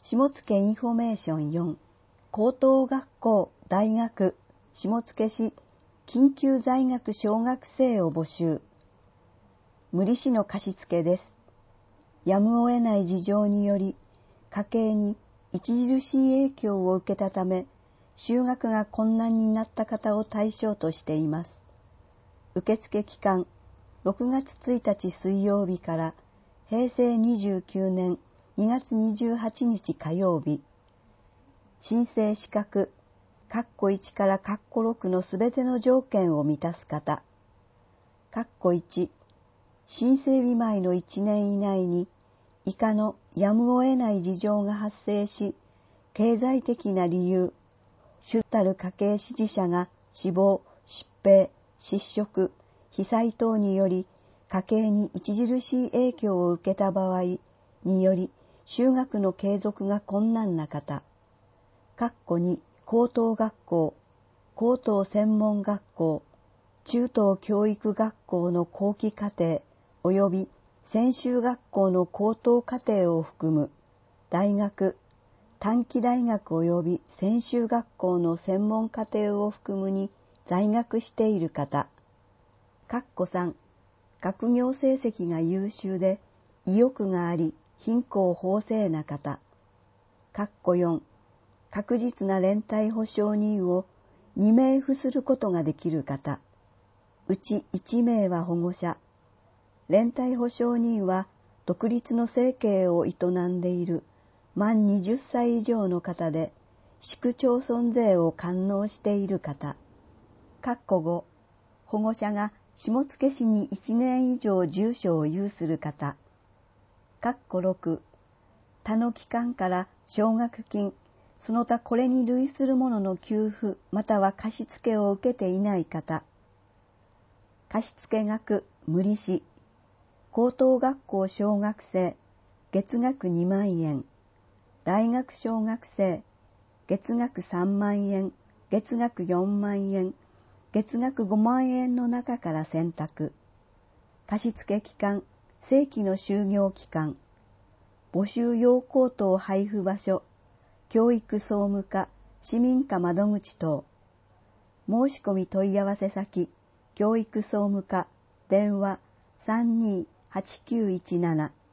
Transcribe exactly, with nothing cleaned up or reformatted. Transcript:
下野インフォメーションよん、高等学校、大学、下野市、緊急在学小学生を募集。無利子の貸付です。やむを得ない事情により、家計に著しい影響を受けたため、就学が困難になった方を対象としています。受付期間、ろくがつついたち水曜日からへいせいにじゅうきゅうねんにがつにじゅうはちにち火曜日。申請資格、括弧いちから括弧ろくのすべての条件を満たす方。括弧いち、申請日前のいちねん以内に、以下のやむを得ない事情が発生し、経済的な理由、主たる家計支持者が死亡、疾病、失職、被災等により家計に著しい影響を受けた場合により就学の継続が困難な方、括弧に高等学校、高等専門学校、中等教育学校の後期課程及び専修学校の高等課程を含む大学、短期大学及び専修学校の専門課程を含むに在学している方、括弧さん、学業成績が優秀で意欲があり貧困法制な方、括弧よん、確実な連帯保証人をにめい付することができる方、うちいちめいは保護者、連帯保証人は独立の生計を営んでいる満にじゅっさい以上の方で市区町村税を完納している方、括弧ご、保護者が下野市にいちねん以上住所を有する方、括弧ろく、他の機関から奨学金、その他これに類するものの給付または貸付を受けていない方、貸付額無利子、高等学校小学生、月額にまんえん、大学小学生、月額さんまんえん、月額よんまんえん、月額ごまんえんの中から選択。貸付期間、正規の就業期間、募集要項等配布場所、教育総務課、市民課窓口等。申し込み問い合わせ先、教育総務課、電話さんにーはちきゅういちなな。